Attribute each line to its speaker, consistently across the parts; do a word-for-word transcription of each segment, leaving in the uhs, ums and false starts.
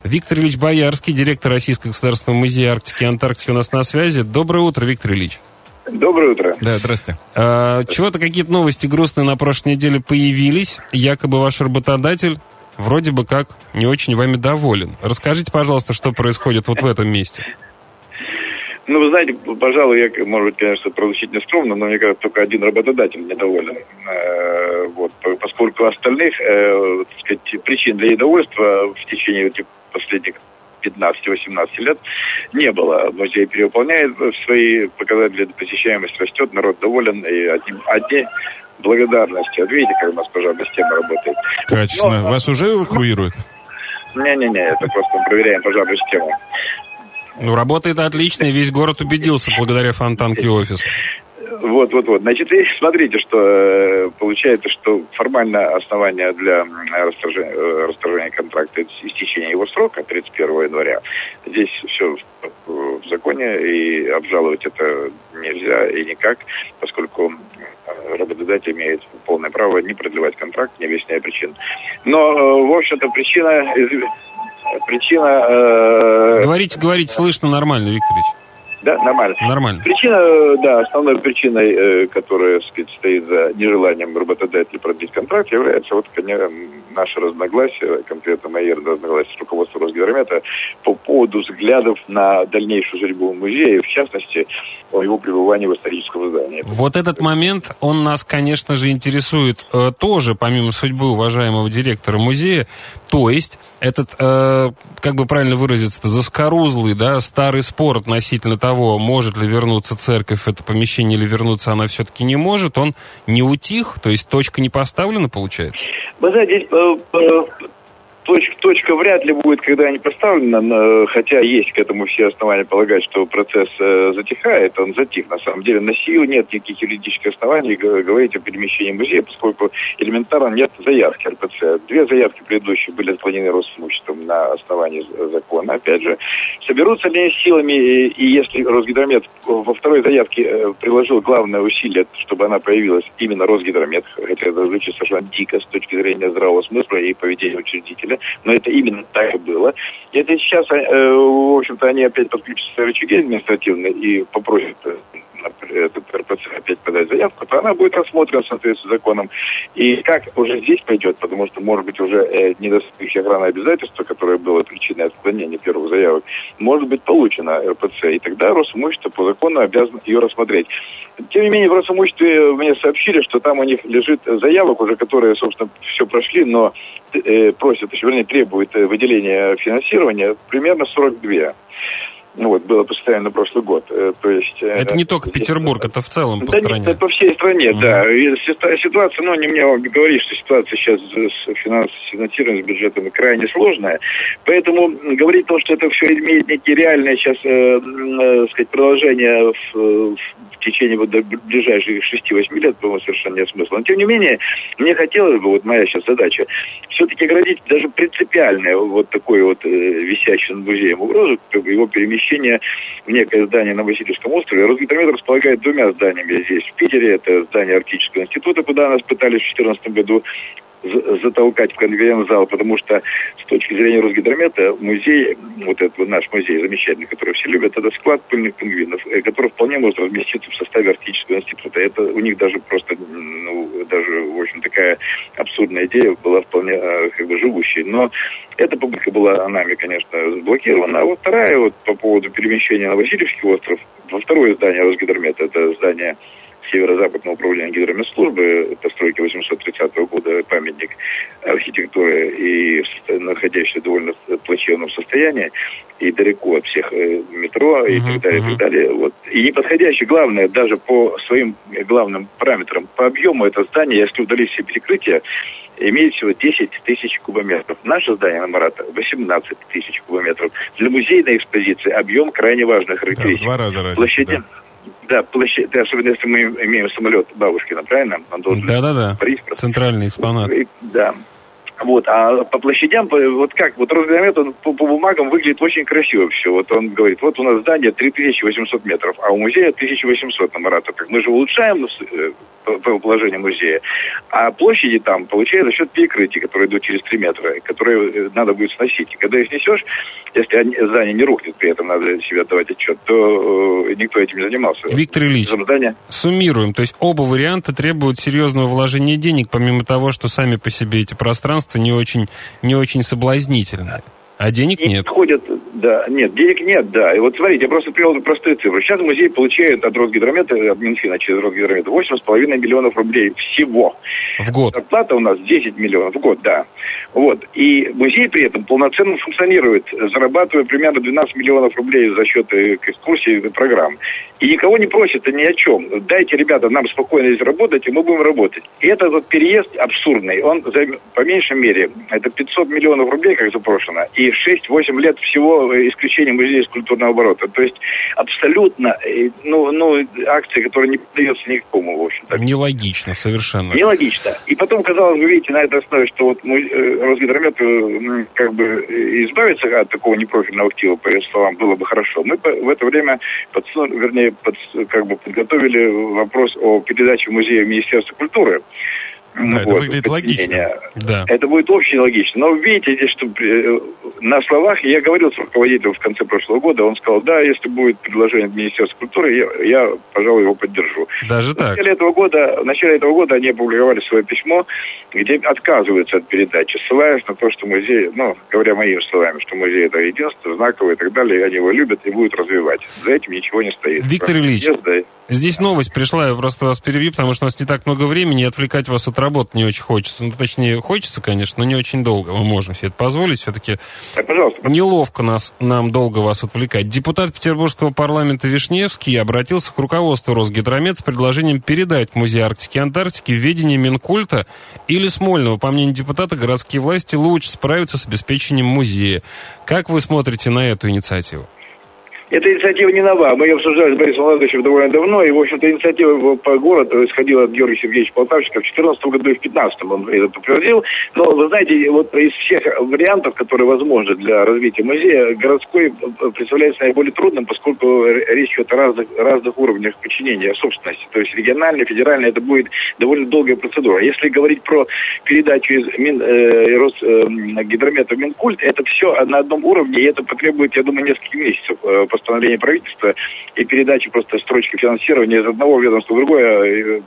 Speaker 1: Виктор Ильич Боярский, директор Российского государственного музея Арктики и Антарктики, у нас на связи. Доброе утро, Виктор Ильич.
Speaker 2: Доброе утро.
Speaker 1: Да, здравствуйте. А, чего-то какие-то новости грустные на прошлой неделе появились. Якобы ваш работодатель вроде бы как не очень вами доволен. Расскажите, пожалуйста, что происходит вот в этом месте.
Speaker 2: Ну, вы знаете, пожалуй, я, может быть, конечно, прозвучит нескромно, но мне кажется, только один работодатель недоволен. Э, вот, поскольку остальных, э, так сказать, причин для недовольства в течение этих последних пятнадцати-восемнадцати лет не было. Музей перевыполняет свои показатели, посещаемость растет, народ доволен, и одни, одни благодарности. Вот видите, как у нас пожарная система работает.
Speaker 3: Качественно. Но, Вас уже эвакуируют?
Speaker 2: Не-не-не, это просто мы проверяем пожарную систему.
Speaker 1: Ну, работает отлично, и весь город убедился благодаря Фонтанке офис.
Speaker 2: Вот, вот, вот. Значит, и смотрите, что э, получается, что формально основание для расторжения, э, расторжения контракта — это истечение его срока тридцать первого января. Здесь все в, в законе, и обжаловать это нельзя и никак, поскольку работодатель имеет полное право не продлевать контракт, не объясняя причин. Но, э, в общем-то, причина... Причина... Э...
Speaker 1: Говорите, говорите, слышно нормально, Виктор Ильич.
Speaker 2: Да, нормально.
Speaker 1: Нормально.
Speaker 2: Причина, да, основной причиной, э, которая, так сказать, стоит за нежеланием работодателя продлить контракт, является вот, конечно, наше разногласие, конкретно мои разногласия с руководством Росгидромета по поводу взглядов на дальнейшую судьбу музея, в частности, о его пребывании в историческом здании.
Speaker 1: Вот этот момент, он нас, конечно же, интересует э, тоже, помимо судьбы уважаемого директора музея. То есть этот, э, как бы правильно выразиться, заскорузлый, да, старый спор относительно того, может ли вернуться церковь в это помещение или вернуться она все-таки не может, он не утих, то есть точка не поставлена, получается?
Speaker 2: Вы знаете, здесь э, э, точка, точка вряд ли будет когда-нибудь поставлена, но, хотя есть к этому все основания полагать, что процесс э, затихает, он затих. На самом деле на сию нет никаких юридических оснований говорить о перемещении музея, поскольку элементарно нет заявки эр пэ цэ. Две заявки предыдущие были отклонены Росимуществом на основании закона. Опять же, соберутся ли они силами, и, и если Росгидромет во второй заявке э, приложил главное усилие, чтобы она появилась именно Росгидромет, хотя это звучит совершенно дико с точки зрения здравого смысла и поведения учредителя, но это именно так и было. И это сейчас, э, в общем-то, они опять подключат свои рычаги административные и попросят этот эр пэ цэ опять подать заявку, то она будет рассмотрена в соответствии с законом. И как уже здесь пойдет, потому что, может быть, уже э, недостающее охранное обязательство, которое было причиной отклонения первых заявок, может быть получено эр пэ цэ, и тогда Росимущество по закону обязано ее рассмотреть. Тем не менее, в Росимуществе мне сообщили, что там у них лежит заявок уже, которые, собственно, все прошли, но э, просят, еще, вернее, требуют выделения финансирования примерно сорок два. Ну вот, было постоянно прошлый год. То есть,
Speaker 1: это не только Петербург, это в целом по
Speaker 2: да,
Speaker 1: стране.
Speaker 2: Нет, это по всей стране, mm-hmm. да. И ситуация, ну, не мне говорить, что ситуация сейчас с финансированием, с бюджетом крайне сложная. Поэтому говорить то, что это все имеет некие реальные сейчас, э, э, сказать, продолжение в, в течение вот ближайших шести-восьми лет, по-моему, совершенно нет смысла. Но, тем не менее, мне хотелось бы, вот моя сейчас задача, все-таки оградить даже принципиальное вот такое вот э, висящее над музеем угрозу, его перемещение в некое здание на Васильевском острове. Росгидромет располагает двумя зданиями здесь, в Питере. Это здание Арктического института, куда нас пытались в две тысячи четырнадцатом году затолкать в конференц-зал, потому что с точки зрения Росгидромета музей, вот этот вот наш музей замечательный, который все любят, это склад пыльных пингвинов, который вполне может разместиться в составе Арктического института. Это у них даже просто, ну, даже, в общем, такая абсурдная идея была вполне как бы живущей. Но эта попытка была нами, конечно, заблокирована. А вот вторая, вот по поводу перемещения на Васильевский остров, во второе здание Росгидромета, это здание Северо-Западного управления гидрометслужбы, постройки восемьсот тридцатого года, памятник архитектуры, и находящийся в довольно плачевном состоянии, и далеко от всех метро, и uh-huh, так далее, uh-huh. и так далее. Вот. И не подходящий, главное, даже по своим главным параметрам, по объему это здание, если удалить все перекрытия, имеет всего десять тысяч кубометров. Наше здание на Марата восемнадцать тысяч кубометров. Для музейной экспозиции объем крайне важных характеристик.
Speaker 3: Да, в два раза разница,
Speaker 2: Площади...
Speaker 3: да.
Speaker 2: Да, площадь, особенно если мы имеем самолет Бабушкина, правильно? Он должен
Speaker 1: Да-да-да, центральный экспонат.
Speaker 2: Да. Вот, а по площадям, вот как, вот Росгидромет, он по, по бумагам выглядит очень красиво все. Вот он говорит, вот у нас здание три тысячи восемьсот метров, а у музея тысяча восемьсот на Маратовках. Мы же улучшаем по положению музея. А площади там получают за счет перекрытий, которые идут через три метра, которые надо будет сносить. И когда их снесешь, если здание не рухнет, при этом надо себе отдавать отчет, то э, никто этим не занимался.
Speaker 1: Виктор Ильич, здание... суммируем. То есть оба варианта требуют серьезного вложения денег, помимо того, что сами по себе эти пространства не очень, не очень соблазнительные. А денег нет.
Speaker 2: Ходят, да, нет, денег нет, да. И вот смотрите, я просто привел простые цифры. Сейчас музей получает от Росгидромета, от Минфина через Росгидромета восемь с половиной миллионов рублей всего.
Speaker 1: В год.
Speaker 2: Зарплата у нас десять миллионов в год, да. Вот. И музей при этом полноценно функционирует, зарабатывая примерно двенадцать миллионов рублей за счет экскурсий и программ. И никого не просит ни о чем. Дайте, ребята, нам спокойно здесь работать, и мы будем работать. И этот вот переезд абсурдный, он по меньшей мере, это пятьсот миллионов рублей, как запрошено, и шесть-восемь лет всего исключения музея из культурного оборота. То есть абсолютно, ну, ну акция, которая не поддается никакому, в общем-то.
Speaker 1: Нелогично, совершенно.
Speaker 2: Нелогично. И потом, казалось бы, видите, на этой основе, что вот Росгидромет как бы избавиться от такого непрофильного актива, по ее словам, было бы хорошо. Мы в это время, подсу... вернее, под... как бы подготовили вопрос о передаче музея в Министерство культуры.
Speaker 3: Да, вот, это выглядит логично.
Speaker 1: Да.
Speaker 2: Это будет очень логично. Но видите, здесь, что на словах, я говорил с руководителем в конце прошлого года, он сказал, да, если будет предложение от Министерства культуры, я, я пожалуй, его поддержу.
Speaker 1: Даже так?
Speaker 2: В начале этого года, в начале этого года они опубликовали свое письмо, где отказываются от передачи, ссылаясь на то, что музей, ну, говоря моими словами, что музей это единство, знаковый и так далее, они его любят и будут развивать. За этим ничего не стоит.
Speaker 1: Виктор Ильич, да. Здесь новость пришла, я просто вас перебью, потому что у нас не так много времени, и отвлекать вас от работы не очень хочется. Ну, точнее, хочется, конечно, но не очень долго. Мы можем себе это позволить. Все-таки
Speaker 2: да, пожалуйста.
Speaker 1: Неловко нас, нам долго вас отвлекать. Депутат Петербургского парламента Вишневский обратился к руководству Росгидромет с предложением передать Музей Арктики и Антарктики в ведение Минкульта или Смольного. По мнению депутата, городские власти лучше справятся с обеспечением музея. Как вы смотрите на эту инициативу?
Speaker 2: Эта инициатива не нова. Мы ее обсуждали с Борисом Владимировичем довольно давно. И, в общем-то, инициатива по городу исходила от Георгия Сергеевича Полтавчика в две тысячи четырнадцатом году и в две тысячи пятнадцатом он это подтвердил. Но, вы знаете, вот из всех вариантов, которые возможны для развития музея, городской представляется наиболее трудным, поскольку речь идет о разных, разных уровнях подчинения собственности. То есть региональная, федеральная, это будет довольно долгая процедура. Если говорить про передачу из Мин, э, Росгидромета в Минкульт, это все на одном уровне, и это потребует, я думаю, несколько месяцев э, постановление правительства и передачи просто строчки финансирования из одного ведомства в другое,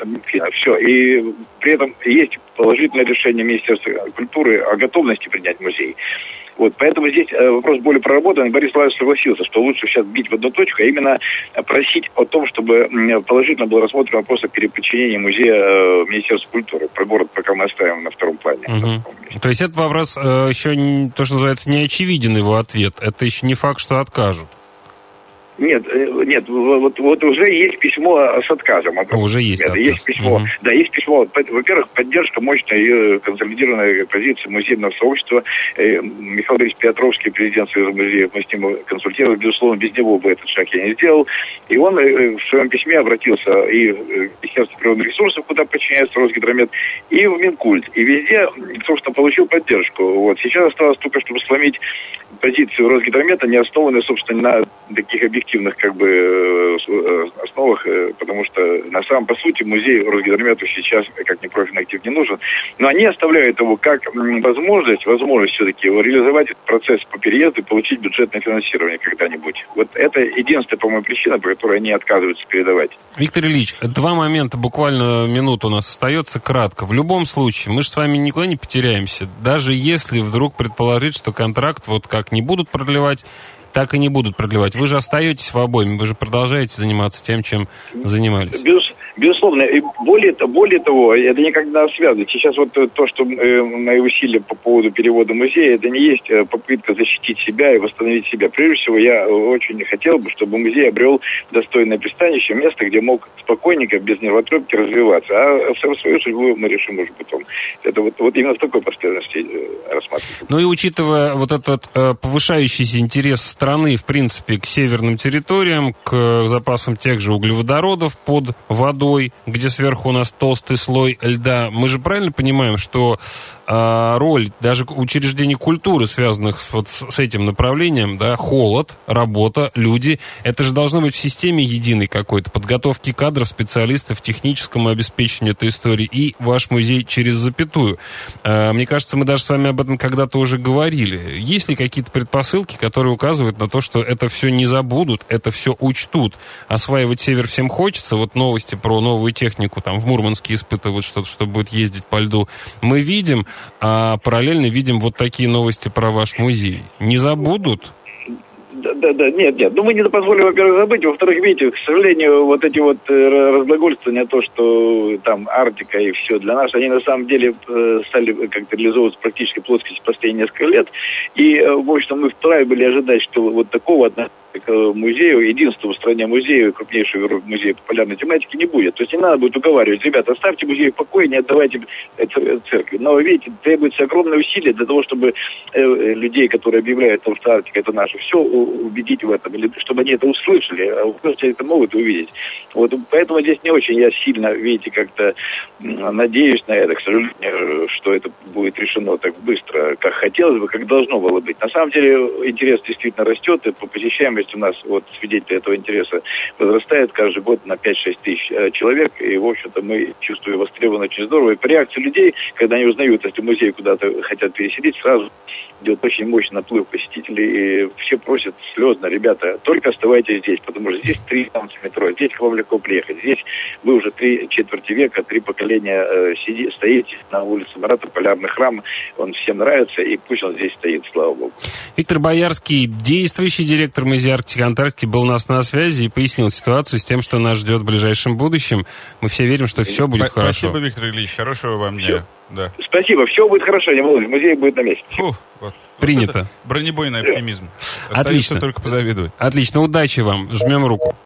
Speaker 2: все. И при этом есть положительное решение Министерства культуры о готовности принять музей. Вот, поэтому здесь вопрос более проработанный. Борис Владимирович согласился, что лучше сейчас бить в одну точку, а именно просить о том, чтобы положительно был рассмотрен вопрос о переподчинении музея Министерству культуры. Про город пока мы оставим на втором плане.
Speaker 1: Угу. То есть этот вопрос э, еще, не, то, что называется, не очевиден его ответ. Это еще не факт, что откажут.
Speaker 2: Нет, нет, вот, вот уже есть письмо с отказом.
Speaker 1: Уже есть отказ.
Speaker 2: Есть письмо, угу. Да, есть письмо. Во-первых, поддержка мощной и консолидированной позиции музейного сообщества. Михаил Борисович Петровский, президент Союза музеев, мы с ним консультировали. Безусловно, без него бы этот шаг я не сделал. И он в своем письме обратился и в Министерство природных ресурсов, куда подчиняется Росгидромет, и в Минкульт. И везде, собственно, получил поддержку. Вот. Сейчас осталось только, чтобы сломить позицию Росгидромета, не основанную, собственно, на таких объективных как бы основах, потому что на самом по сути музей Росгидромету сейчас как непрофильный актив не нужен, но они оставляют его как возможность, возможность все-таки реализовать этот процесс по переезду и получить бюджетное финансирование когда-нибудь. Вот это единственная, по-моему, причина, по которой они отказываются передавать.
Speaker 1: Виктор Ильич, два момента, буквально минута у нас остается, кратко. В любом случае, мы же с вами никуда не потеряемся, даже если вдруг предположить, что контракт вот как не будут продлевать, так и не будут продлевать. Вы же остаетесь в обойме, вы же продолжаете заниматься тем, чем занимались.
Speaker 2: Без, безусловно. И более, более того, это никогда связано. Сейчас вот то, что э, мои усилия по поводу перевода музея, это не есть попытка защитить себя и восстановить себя. Прежде всего, я очень хотел бы, чтобы музей обрел достойное пристанище, место, где мог спокойненько, без нервотрепки развиваться. А свою судьбу мы решим уже потом. Это вот, вот именно в такой последовательности рассматривается.
Speaker 1: Ну и учитывая вот этот э, повышающийся интерес страны, в принципе, к северным территориям, к запасам тех же углеводородов под водой, водой, где сверху у нас толстый слой льда. Мы же правильно понимаем, что э, роль даже учреждений культуры, связанных с, вот, с этим направлением, да, холод, работа, люди, это же должно быть в системе единой какой-то подготовки кадров, специалистов, техническому обеспечению этой истории, и ваш музей через запятую. Э, мне кажется, мы даже с вами об этом когда-то уже говорили. Есть ли какие-то предпосылки, которые указывают на то, что это все не забудут, это все учтут? Осваивать север всем хочется. Вот новости про новую технику, там в Мурманске испытывают что-то, что будет ездить по льду. Мы видим, а параллельно видим вот такие новости про ваш музей. Не забудут?
Speaker 2: Да, да, да, нет, нет. Ну, мы не позволим, во-первых, забыть. Во-вторых, видите, к сожалению, вот эти вот разглагольствования, то, что там Арктика и все, для нас, они на самом деле стали как-то реализовываться практически в плоскости последние несколько лет. И, в общем, мы вправе были ожидать, что вот такого отношения к музею, единственному в стране музею, крупнейшего музея популярной тематики, не будет. То есть не надо будет уговаривать, ребята, оставьте музей в покое, не отдавайте церкви. Но, видите, требуется огромное усилие для того, чтобы э, людей, которые объявляют, что Арктика это наше, все убедить в этом, или чтобы они это услышали, а просто это могут увидеть. Вот, поэтому здесь не очень я сильно, видите, как-то надеюсь на это, к сожалению, что это будет решено так быстро, как хотелось бы, как должно было быть. На самом деле интерес действительно растет, и по посещаемости у нас, вот, свидетели этого интереса возрастает каждый год на пять-шесть тысяч человек, и, в общем-то, мы чувствуем востребованно очень здорово. И по реакции людей, когда они узнают, если музей куда-то хотят переселить, сразу идет очень мощный наплыв посетителей, и все просят слезно, ребята, только оставайтесь здесь, потому что здесь три станции метро, здесь к вам легко приехать, здесь вы уже три четверти века, три поколения э, сиди, стоите на улице Марата, Полярный храм, он всем нравится, и пусть он здесь стоит, слава богу.
Speaker 1: Виктор Боярский, действующий директор музея Арктики и Антарктики, был у нас на связи и пояснил ситуацию с тем, что нас ждет в ближайшем будущем. Мы все верим, что все будет
Speaker 3: Спасибо,
Speaker 1: хорошо.
Speaker 3: Спасибо, Виктор Ильич, хорошего вам дня. Да.
Speaker 2: Спасибо, все будет хорошо, не волнуйтесь, музей будет на месте.
Speaker 3: Фу, вот.
Speaker 1: Принято.
Speaker 3: Вот бронебойный оптимизм.
Speaker 1: Отлично.
Speaker 3: Остается только позавидовать.
Speaker 1: Отлично, удачи вам, жмем руку.